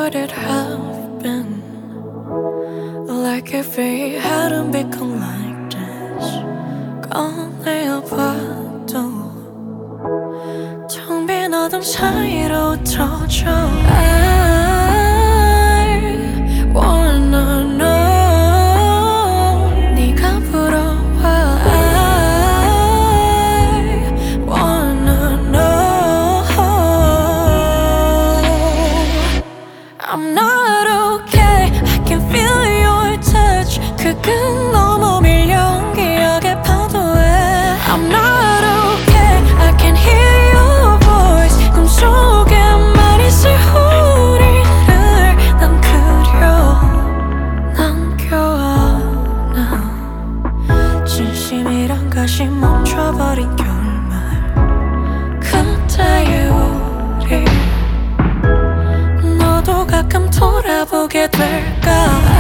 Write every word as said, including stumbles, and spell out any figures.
would it have been like if we hadn't become like this? 꺼내봐도 텅 빈 어둠 사이로 터져. I wanna know. 네가 부러워. I wanna know. I'm not okay. I can feel your touch. 그건 너무 밀려온 기억의 파도에. I'm not okay. I can hear your voice. 꿈속에 말있을 우리를 난 그려 남겨놔. 진심이란 것이 멈춰버린 겨울말. 그때의 우리 너도 가끔 돌아보게 될까.